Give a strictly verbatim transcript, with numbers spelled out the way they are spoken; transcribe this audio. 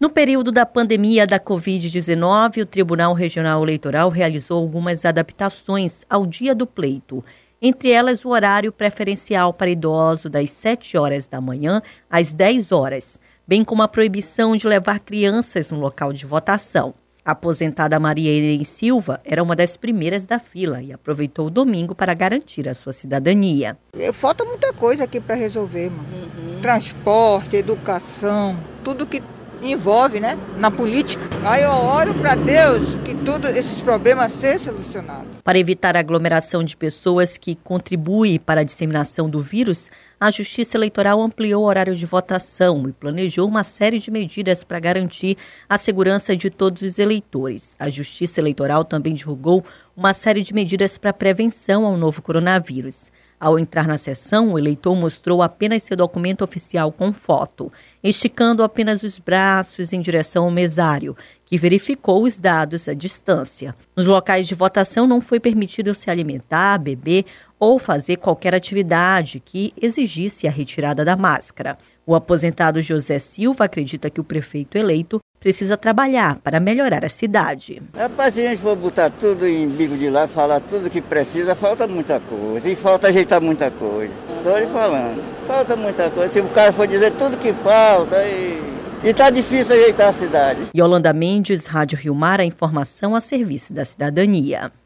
No período da pandemia da covid dezenove, o Tribunal Regional Eleitoral realizou algumas adaptações ao dia do pleito. Entre elas, o horário preferencial para idosos das sete horas da manhã às dez horas, bem como a proibição de levar crianças no local de votação. A aposentada Maria Irene Silva era uma das primeiras da fila e aproveitou o domingo para garantir a sua cidadania. Falta muita coisa aqui para resolver, mano. Uhum. Transporte, educação, tudo que envolve, né, na política. Aí eu oro para Deus que todos esses problemas sejam solucionados. Para evitar a aglomeração de pessoas que contribui para a disseminação do vírus, a Justiça Eleitoral ampliou o horário de votação e planejou uma série de medidas para garantir a segurança de todos os eleitores. A Justiça Eleitoral também divulgou uma série de medidas para prevenção ao novo coronavírus. Ao entrar na sessão, o eleitor mostrou apenas seu documento oficial com foto, esticando apenas os braços em direção ao mesário, que verificou os dados à distância. Nos locais de votação não foi permitido se alimentar, beber ou fazer qualquer atividade que exigisse a retirada da máscara. O aposentado José Silva acredita que o prefeito eleito precisa trabalhar para melhorar a cidade. Rapaz, se a gente for botar tudo em bico de lá, falar tudo que precisa, falta muita coisa. E falta ajeitar muita coisa. Estou lhe falando. Falta muita coisa. Se o cara for dizer tudo que falta, e está difícil ajeitar a cidade. Yolanda Mendes, Rádio Rio Mar, a informação a serviço da cidadania.